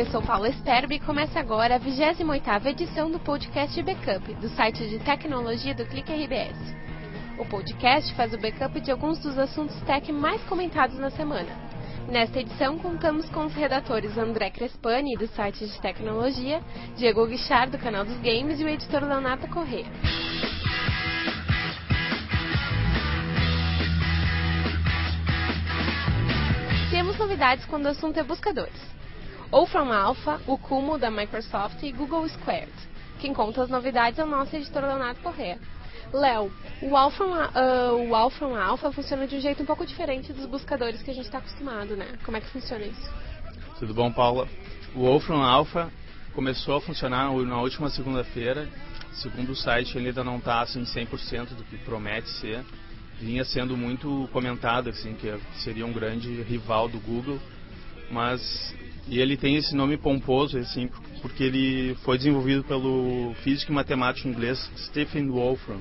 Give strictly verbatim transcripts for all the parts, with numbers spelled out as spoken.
Eu sou Paula Sperbi e começa agora a vigésima oitava edição do podcast Backup, do site de tecnologia do Clique R B S. O podcast faz o backup de alguns dos assuntos tech mais comentados na semana. Nesta edição, contamos com os redatores André Crespani, do site de tecnologia, Diego Guichard, do canal dos games, e o editor Leonardo Corrêa. Temos novidades quando o assunto é buscadores. Wolfram Alpha, o Kumu da Microsoft e Google Squared. Quem conta as novidades é o nosso editor Leonardo Corrêa. Léo, o Wolfram, uh, o Wolfram Alpha funciona de um jeito um pouco diferente dos buscadores que a gente está acostumado, né? Como é que funciona isso? Tudo bom, Paula? O Wolfram Alpha começou a funcionar na última segunda-feira. Segundo o site, ele ainda não está assim, cem por cento do que promete ser. Vinha sendo muito comentado, assim, que seria um grande rival do Google, mas e ele tem esse nome pomposo, assim, porque ele foi desenvolvido pelo físico e matemático inglês Stephen Wolfram,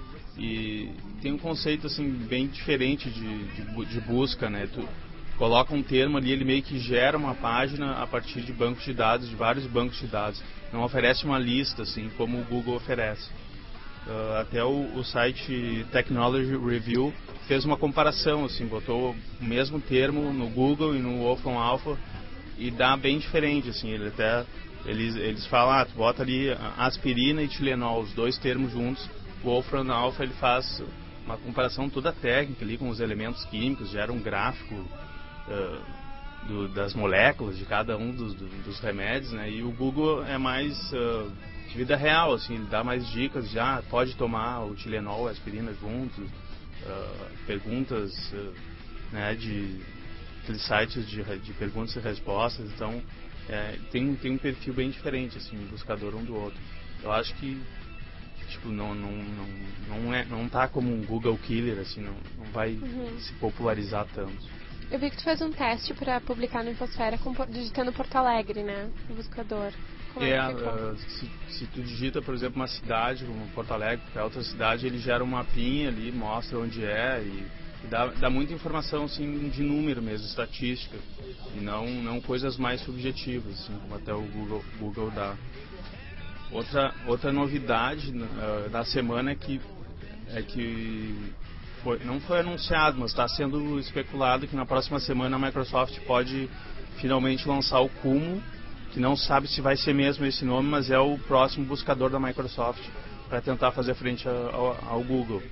e tem um conceito assim bem diferente de, de, de busca, né? Tu coloca um termo ali, ele meio que gera uma página a partir de bancos de dados, de vários bancos de dados. Não oferece uma lista, assim, como o Google oferece. Uh, até o, o site Technology Review fez uma comparação, assim, botou o mesmo termo no Google e no Wolfram Alpha e dá bem diferente, assim, ele até, eles, eles falam, ah, tu bota ali aspirina e Tilenol, os dois termos juntos. O Wolfram Alpha ele faz uma comparação toda técnica ali com os elementos químicos, gera um gráfico uh, do, das moléculas de cada um dos, do, dos remédios, né? E o Google é mais uh, de vida real, assim, ele dá mais dicas, já pode tomar o Tilenol e a aspirina juntos, uh, perguntas uh, né, de aqueles sites de, de perguntas e respostas, então é, tem, tem um perfil bem diferente, assim, um buscador um do outro. Eu acho que tipo, não, não, não, não, é, não tá como um Google Killer, assim, não, não vai uhum. se popularizar tanto. Eu vi que tu fez um teste para publicar no Infosfera com, digitando Porto Alegre, né, no buscador. Como é, é uh, se, se tu digita, por exemplo, uma cidade como Porto Alegre, que é outra cidade, ele gera um mapinha ali, mostra onde é e, e dá, dá muita informação, assim, de número mesmo, estatística, e não, não coisas mais subjetivas, assim, como até o Google, Google dá. Outra, outra novidade uh, da semana é que, é que foi, não foi anunciado, mas está sendo especulado que na próxima semana a Microsoft pode finalmente lançar o Kumu, que não sabe se vai ser mesmo esse nome, mas é o próximo buscador da Microsoft para tentar fazer frente ao, ao Google.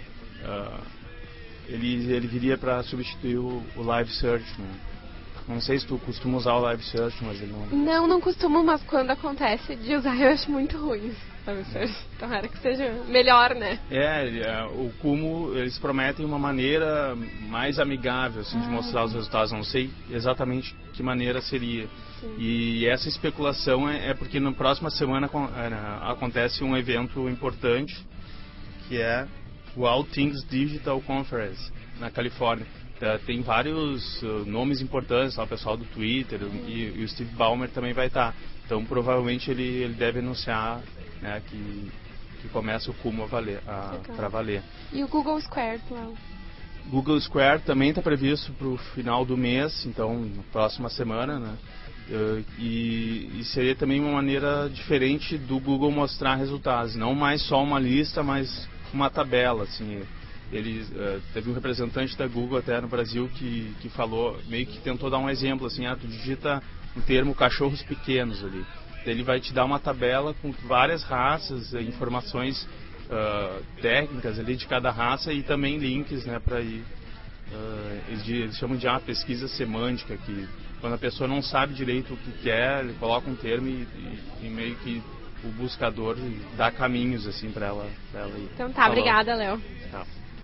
Uh, ele, ele viria para substituir o, o Live Search, né? Não sei se tu costuma usar o Live Search, mas ele não... Não, não costumo, mas quando acontece de usar eu acho muito ruim o Live Search. Tomara que seja melhor, né? É, o Kumu, eles prometem uma maneira mais amigável, assim, ah. de mostrar os resultados. Não sei exatamente que maneira seria. Sim. E essa especulação é, é porque na próxima semana acontece um evento importante, que é o All Things Digital Conference, na Califórnia. Tem vários uh, nomes importantes, lá, o pessoal do Twitter e, e o Steve Ballmer também vai estar. Então, provavelmente, ele, ele deve anunciar, né, que, que começa o Kumu para valer. E o Google Square, claro. Google Square também está previsto para o final do mês, então, na próxima semana, né? Uh, e, e seria também uma maneira diferente do Google mostrar resultados. Não mais só uma lista, mas uma tabela, assim. Ele uh, teve um representante da Google até no Brasil que, que falou, meio que tentou dar um exemplo, assim, ah, tu digita um termo cachorros pequenos ali. Ele vai te dar uma tabela com várias raças, informações uh, técnicas ali de cada raça e também links, né, para ir. Uh, eles, eles chamam de uma pesquisa semântica, que quando a pessoa não sabe direito o que quer, ele coloca um termo e, e, e meio que o buscador dá caminhos, assim, para ela, pra ela ir. Então tá, Falou. Obrigada, Léo. Tá.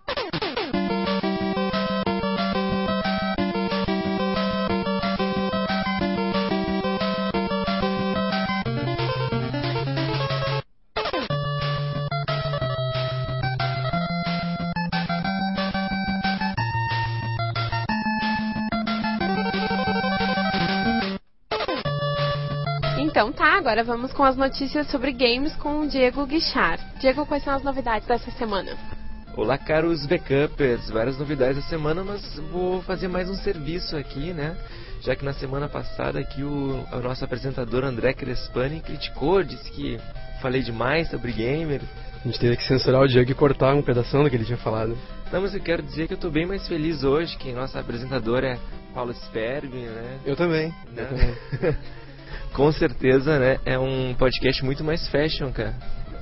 Então tá, agora vamos com as notícias sobre games com o Diego Guichard. Diego, quais são as novidades dessa semana? Olá, caros Backuppers, várias novidades da semana, mas vou fazer mais um serviço aqui, né? Já que na semana passada aqui o, o nosso apresentador André Crespani criticou, disse que falei demais sobre gamer. A gente teve que censurar o Diego e cortar um pedaço do que ele tinha falado. Não, mas eu quero dizer que eu tô bem mais feliz hoje, que nossa apresentadora é Paula Sperbi, né? Eu também, né? eu também. Com certeza, né? É um podcast muito mais fashion, cara.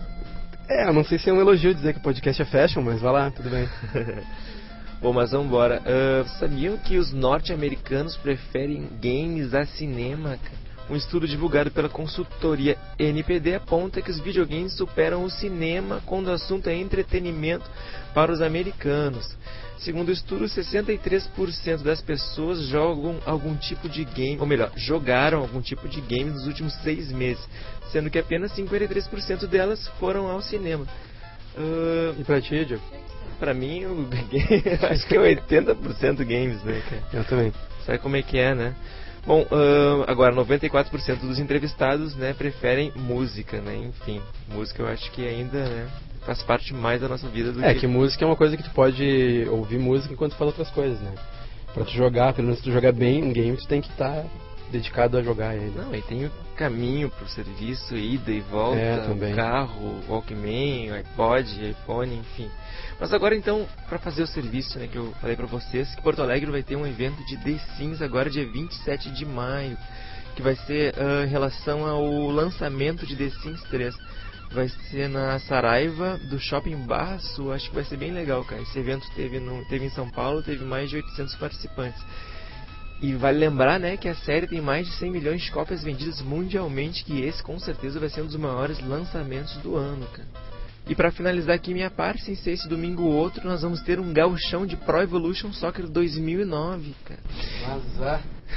É, eu não sei se é um elogio dizer que o podcast é fashion, mas vai lá, tudo bem. Bom, mas vamos embora. Uh, sabiam que os norte-americanos preferem games a cinema, cara? Um estudo divulgado pela consultoria N P D aponta que os videogames superam o cinema quando o assunto é entretenimento para os americanos. Segundo o estudo, sessenta e três por cento das pessoas jogam algum tipo de game, ou melhor, jogaram algum tipo de game nos últimos seis meses, sendo que apenas cinquenta e três por cento delas foram ao cinema. Uh, e pra ti, Diego? Pra mim, eu acho que é oitenta por cento games, né, cara? Eu também. Sabe como é que é, né? Bom, uh, agora noventa e quatro por cento dos entrevistados, né, preferem música, né? Enfim, música eu acho que ainda, né, faz parte mais da nossa vida do é, que... É, que música é uma coisa que tu pode ouvir música enquanto faz outras coisas, né? Pra tu jogar, pelo menos se tu jogar bem um game, tu tem que estar tá dedicado a jogar ele. Não, e tem o caminho pro serviço, ida e volta, é, o carro, o Walkman, o iPod, iPhone, enfim. Mas agora então, para fazer o serviço, né, que eu falei para vocês, que Porto Alegre vai ter um evento de The Sims agora dia vinte e sete de maio, que vai ser uh, em relação ao lançamento de The Sims três. Vai ser na Saraiva do Shopping Barra Sul, acho que vai ser bem legal, cara. Esse evento teve, no, teve em São Paulo, teve mais de oitocentos participantes. E vale lembrar, né, que a série tem mais de cem milhões de cópias vendidas mundialmente, que esse com certeza vai ser um dos maiores lançamentos do ano, cara. E para finalizar aqui minha parte, sem ser esse domingo ou outro, nós vamos ter um gauchão de Pro Evolution Soccer dois mil e nove, cara. Azar.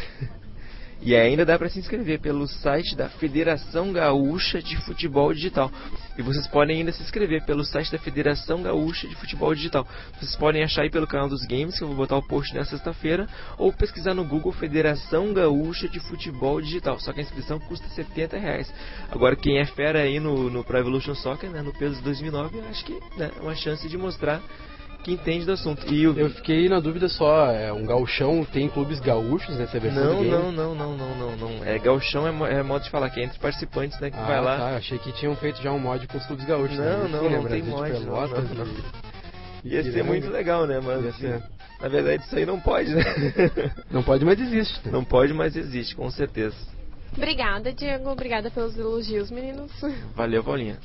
E ainda dá para se inscrever pelo site da Federação Gaúcha de Futebol Digital. E vocês podem ainda se inscrever pelo site da Federação Gaúcha de Futebol Digital. Vocês podem achar aí pelo canal dos games, que eu vou botar o post na sexta-feira, ou pesquisar no Google Federação Gaúcha de Futebol Digital. Só que a inscrição custa setenta reais. Agora quem é fera aí no, no Pro Evolution Soccer, né, no peso dois mil e nove, acho que né, é uma chance de mostrar que entende do assunto. E eu... eu fiquei na dúvida só, é um gauchão, tem clubes gaúchos nessa versão não, do game? Não, não, não, não, não, não. É gauchão, é, é modo de falar, que é entre participantes, né, que ah, vai lá. Tá, achei que tinham feito já um mod com os clubes gaúchos. Não, né? não, Sim, não, né? tem Brasil mod, de não, Pelotas, não, não. E... Ia ser muito legal, né, mas assim, ser. na verdade isso aí não pode, né? Não pode, mas existe. Né? Não pode, mas existe, com certeza. Obrigada, Diego, obrigada pelos elogios, meninos. Valeu, Paulinha.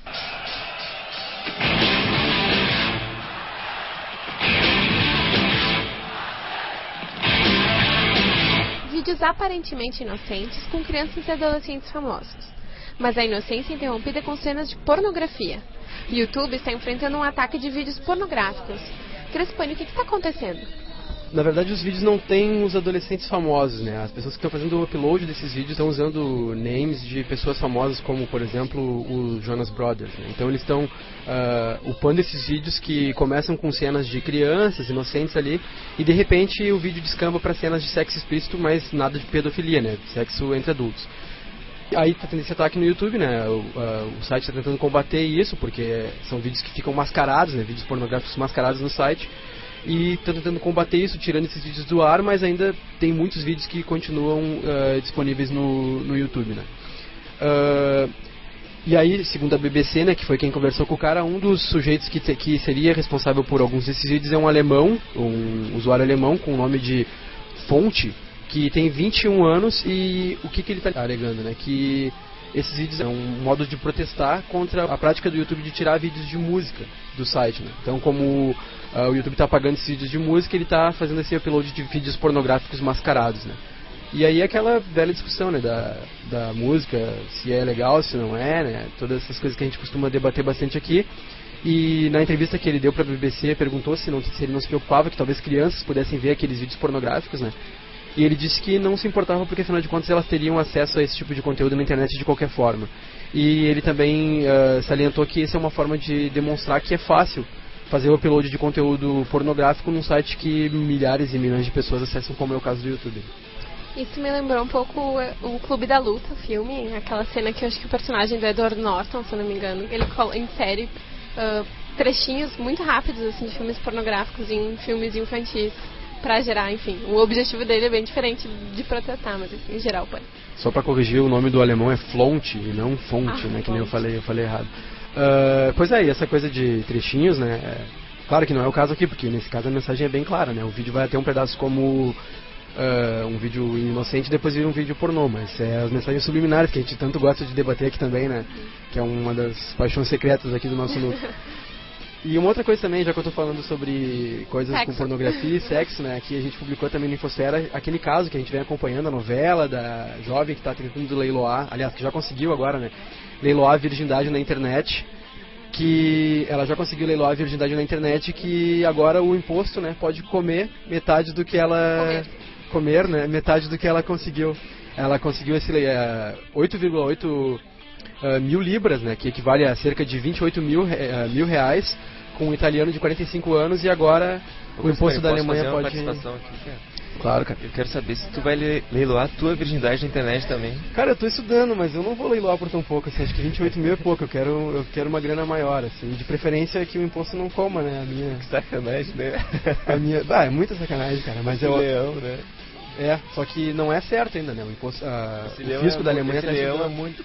Vídeos aparentemente inocentes com crianças e adolescentes famosos. Mas a inocência é interrompida com cenas de pornografia. O YouTube está enfrentando um ataque de vídeos pornográficos. Crespani, o que está acontecendo? Na verdade, os vídeos não têm os adolescentes famosos, né? As pessoas que estão fazendo o upload desses vídeos estão usando names de pessoas famosas, como, por exemplo, os Jonas Brothers. Né? Então, eles estão uh, upando esses vídeos que começam com cenas de crianças, inocentes ali, e de repente o vídeo descamba para cenas de sexo explícito, mas nada de pedofilia, né? Sexo entre adultos. Aí está tendo esse ataque no YouTube, né? O, uh, o site está tentando combater isso, porque são vídeos que ficam mascarados, né? Vídeos pornográficos mascarados no site. E estão tentando combater isso, tirando esses vídeos do ar, mas ainda tem muitos vídeos que continuam uh, disponíveis no, no YouTube, né? Uh, e aí, segundo a B B C, né, que foi quem conversou com o cara, um dos sujeitos que, te, que seria responsável por alguns desses vídeos é um alemão, um usuário alemão com o nome de Fonte, que tem vinte e um anos, e o que, que ele está alegando, né? Que esses vídeos é um modo de protestar contra a prática do YouTube de tirar vídeos de música do site, né? Então, como uh, o YouTube está apagando esses vídeos de música, ele está fazendo esse upload de vídeos pornográficos mascarados, né? E aí aquela velha discussão, né, da, da música, se é legal, se não é, né? Todas essas coisas que a gente costuma debater bastante aqui. E na entrevista que ele deu para a B B C, perguntou se, não, se ele não se preocupava que talvez crianças pudessem ver aqueles vídeos pornográficos, né? E ele disse que não se importava porque, afinal de contas, elas teriam acesso a esse tipo de conteúdo na internet de qualquer forma. E ele também uh, salientou que essa é uma forma de demonstrar que é fácil fazer o upload de conteúdo pornográfico num site que milhares e milhões de pessoas acessam, como é o caso do YouTube. Isso me lembrou um pouco o, o Clube da Luta, o filme, aquela cena que eu acho que o personagem do Edward Norton, se eu não me engano, ele insere uh, trechinhos muito rápidos, assim, de filmes pornográficos em filmes infantis pra gerar, enfim. O objetivo dele é bem diferente de protestar, mas enfim, em geral, pode. Só pra corrigir, o nome do alemão é Flont e não Fonte, ah, né? Fonte. Que nem eu falei, eu falei errado. Uh, pois é, e essa coisa de trechinhos, né? É, claro que não é o caso aqui, porque nesse caso a mensagem é bem clara, né? O vídeo vai ter um pedaço como uh, um vídeo inocente e depois vira um vídeo pornô, mas é as mensagens subliminares que a gente tanto gosta de debater aqui também, né? Que é uma das paixões secretas aqui do nosso núcleo. E uma outra coisa também, já que eu tô falando sobre coisas sexo. com pornografia e sexo, né? Aqui a gente publicou também no Infosfera aquele caso que a gente vem acompanhando, a novela da jovem que tá tentando leiloar, aliás, que já conseguiu agora, né? Leiloar a virgindade na internet, que ela já conseguiu leiloar a virgindade na internet, que agora o imposto, né, pode comer metade do que ela... Comer. Comer, né? Metade do que ela conseguiu. Ela conseguiu esse uh, oito vírgula oito Uh, mil libras, né, que equivale a cerca de vinte e oito mil, uh, mil reais, com um italiano de quarenta e cinco anos, e agora o imposto da Alemanha pode... participação aqui, cara? Claro, cara. Eu quero saber se tu vai leiloar a tua virgindade na internet também. Cara, eu tô estudando, mas eu não vou leiloar por tão pouco, assim, acho que vinte e oito mil é pouco, eu quero, eu quero uma grana maior, assim, de preferência que o imposto não coma, né, a minha... Que sacanagem, né? A minha... Ah, é muita sacanagem, cara, mas eu... leão, né? É, só que não é certo ainda, né, o imposto... A... o fisco é da Alemanha esse tá leão ajudando. é muito...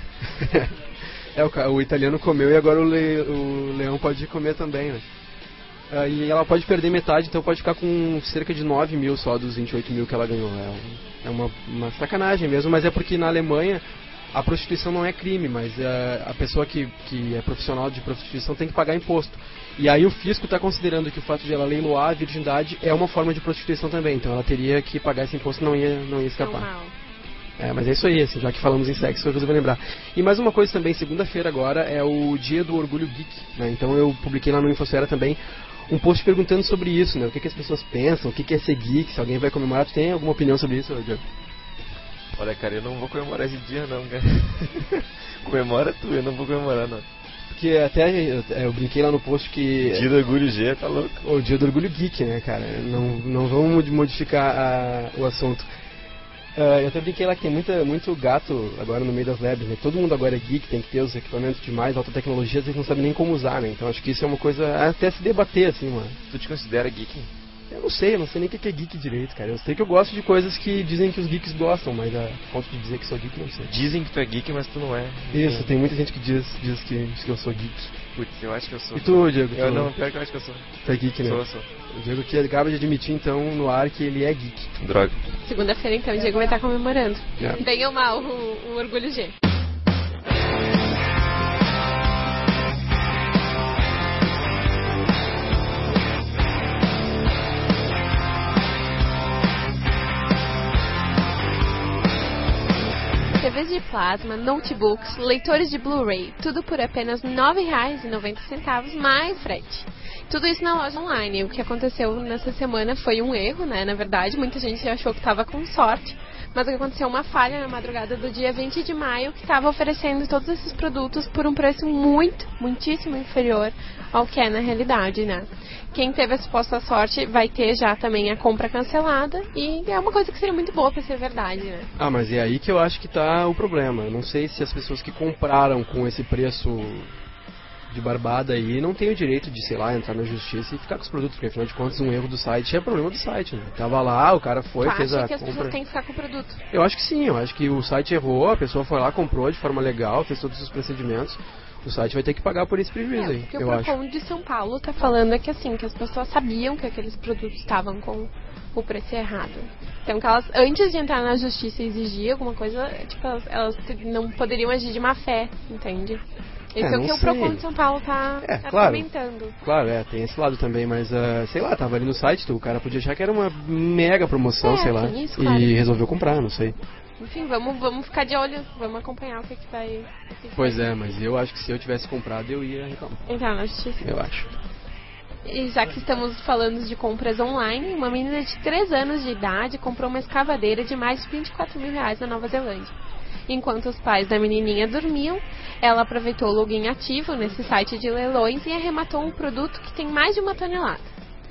É, o, o italiano comeu e agora o, le, o leão pode comer também, né? Uh, e ela pode perder metade, então pode ficar com cerca de nove mil só dos vinte e oito mil que ela ganhou. É, um, é uma, uma sacanagem mesmo, mas é porque na Alemanha a prostituição não é crime, mas uh, a pessoa que, que é profissional de prostituição tem que pagar imposto. E aí o fisco está considerando que o fato de ela leiloar a virgindade é uma forma de prostituição também, então ela teria que pagar esse imposto e não ia, não ia escapar. Normal. É, mas é isso aí, assim, já que falamos em sexo, eu resolvi lembrar. E mais uma coisa também, segunda-feira agora é o dia do orgulho geek, né? Então eu publiquei lá no Infosfera também um post perguntando sobre isso, né? O que, que as pessoas pensam, o que, que é ser geek, se alguém vai comemorar. Tu tem alguma opinião sobre isso, Diego? Olha, cara, eu não vou comemorar esse dia não, cara. Comemora tu, eu não vou comemorar não. Porque até eu, eu brinquei lá no post que... Dia do orgulho G, tá louco? O dia do orgulho geek, né, cara? Não, não vamos modificar a, o assunto. Uh, eu até brinquei lá que tem muita, muito gato agora no meio das labs, né? Todo mundo agora é geek, tem que ter os equipamentos de mais alta tecnologia, às vezes não sabe nem como usar, né? Então acho que isso é uma coisa até se debater, assim, mano. Tu te considera geek? Eu não sei, eu não sei nem o que é geek direito, cara. Eu sei que eu gosto de coisas que dizem que os geeks gostam, mas a ponto de dizer que sou geek, não sei. Dizem que tu é geek, mas tu não é. Isso, tem muita gente que diz, diz, que, diz que eu sou geek. Putz, eu acho que eu sou. E tu, Diego? Eu tu... não, pior que eu acho que eu sou. Tu é geek, né? Sou, sou. O Diego que acaba de admitir, então, no ar, que ele é geek. Droga. Segunda-feira, então, o Diego vai estar comemorando. É. Bem ou mal, o, o Orgulho G. T Vs de plasma, notebooks, leitores de Blu-ray, tudo por apenas nove reais e noventa centavos mais frete. Tudo isso na loja online. O que aconteceu nessa semana foi um erro, né? Na verdade, muita gente achou que estava com sorte, mas o que aconteceu uma falha na madrugada do dia vinte de maio, que estava oferecendo todos esses produtos por um preço muito, muitíssimo inferior ao que é na realidade, né? Quem teve a suposta sorte vai ter já também a compra cancelada, e é uma coisa que seria muito boa para ser verdade, né? Ah, mas é aí que eu acho que tá o problema. Eu não sei se as pessoas que compraram com esse preço de barbada aí não têm o direito de, sei lá, entrar na justiça e ficar com os produtos, porque afinal de contas um erro do site é problema do site, né? Tava lá, o cara foi, tu fez acha a que as compra. pessoas têm que ficar com o produto? Eu acho que sim, eu acho que o site errou, a pessoa foi lá, comprou de forma legal, fez todos os procedimentos. O site vai ter que pagar por esse prejuízo É, aí, porque eu o acho. Procon de São Paulo tá falando é que assim, que as pessoas sabiam que aqueles produtos estavam com o preço errado. Então que elas, antes de entrar na justiça e exigir alguma coisa, tipo, elas, elas não poderiam agir de má fé, entende? Esse é, É, o que não o Procon sei. de São Paulo tá É, claro. argumentando. Claro, é, tem esse lado também, mas, uh, sei lá, tava ali no site, o cara podia achar que era uma mega promoção, É, sei lá, tem isso, claro. e resolveu comprar, não sei. Enfim, vamos, vamos ficar de olho, vamos acompanhar o que, que vai... o que que Pois vai é, mas eu acho que se eu tivesse comprado, eu ia reclamar. entrar na justiça. Eu acho. E já que estamos falando de compras online, uma menina de três anos de idade comprou uma escavadeira de mais de vinte e quatro mil reais na Nova Zelândia. Enquanto os pais da menininha dormiam, ela aproveitou o login ativo nesse site de leilões e arrematou um produto que tem mais de uma tonelada.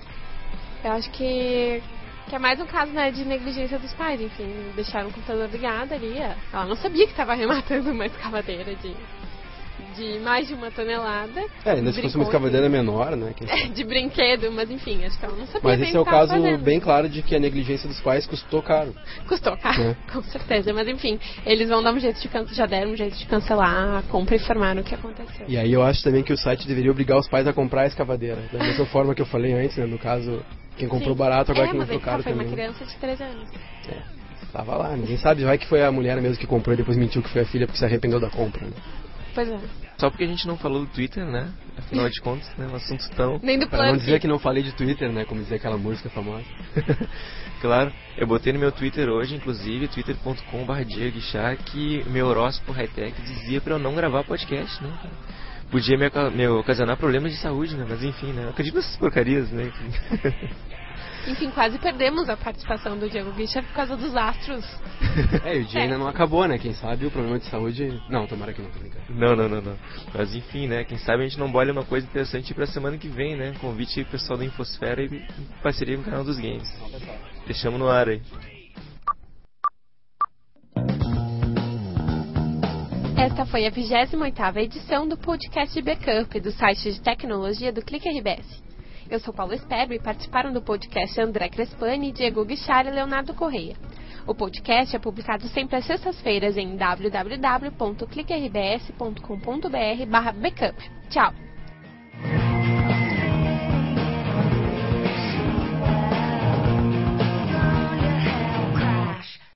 Eu acho que, que é mais um caso, né, de negligência dos pais. Enfim, deixaram o computador ligado ali. Ela não sabia que estava arrematando uma escavadeira de, de mais de uma tonelada. É, ainda se fosse uma escavadeira menor, né? Quem... de brinquedo, mas enfim, acho que ela não sabia. Mas bem esse é o que tava caso fazendo. bem claro de que a negligência dos pais custou caro. Custou caro, É. com certeza. Mas enfim, eles vão dar um jeito de cancelar, já deram um jeito de cancelar a compra e informar o que aconteceu. E aí eu acho também que o site deveria obrigar os pais a comprar a escavadeira. Da mesma forma que eu falei antes, né? No caso, quem comprou Sim. barato, agora é, quem mas comprou aí, caro foi também. uma criança de treze anos. É, tava lá, ninguém sabe. Vai que foi a mulher mesmo que comprou e depois mentiu que foi a filha porque se arrependeu da compra, né? Pois é. Só porque a gente não falou do Twitter, né? Afinal de contas, né? Um assunto tão... Nem do Pra não plano. dizer que não falei de Twitter, né? Como dizia aquela música famosa. Claro, eu botei no meu Twitter hoje, inclusive, twitter ponto com barra Diego Guichard, que meu horóscopo high-tech dizia pra eu não gravar podcast, né? Podia me, me ocasionar problemas de saúde, né? Mas enfim, né? Eu acredito nessas porcarias, né? Enfim, quase perdemos a participação do Diego Guichard por causa dos astros. É, e o dia É. ainda não acabou, né? Quem sabe o problema de saúde... Não, tomara que não, tô brincando. Não, não, não, não. Mas enfim, né? Quem sabe a gente não bolha uma coisa interessante pra semana que vem, né? Convite aí pro pessoal da Infosfera e parceria com o canal dos games. Deixamos no ar aí. Esta foi a vigésima oitava edição do podcast de Backup do site de tecnologia do Clique R B S. Eu sou Paulo Esperbo e participaram do podcast André Crespani, Diego Guichard e Leonardo Correia. O podcast é publicado sempre às sextas-feiras em w w w ponto clique r b s ponto com ponto b r barra backup. Tchau!